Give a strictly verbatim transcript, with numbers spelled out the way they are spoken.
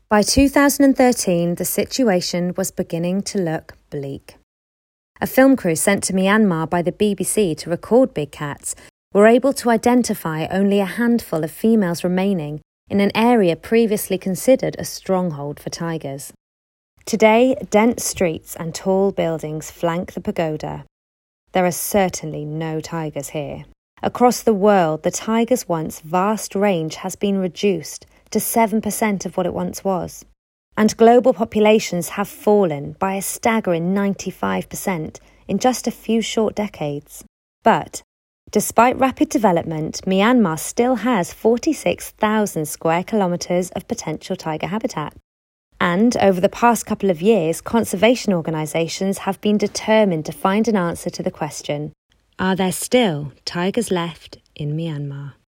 By two thousand thirteen, the situation was beginning to look bleak. A film crew sent to Myanmar by the B B C to record big cats were able to identify only a handful of females remaining in an area previously considered a stronghold for tigers. Today, dense streets and tall buildings flank the pagoda. There are certainly no tigers here. Across the world, the tiger's once vast range has been reduced to seven percent of what it once was. And global populations have fallen by a staggering ninety-five percent in just a few short decades. But, despite rapid development, Myanmar still has forty-six thousand square kilometres of potential tiger habitat. And over the past couple of years, conservation organisations have been determined to find an answer to the question, are there still tigers left in Myanmar?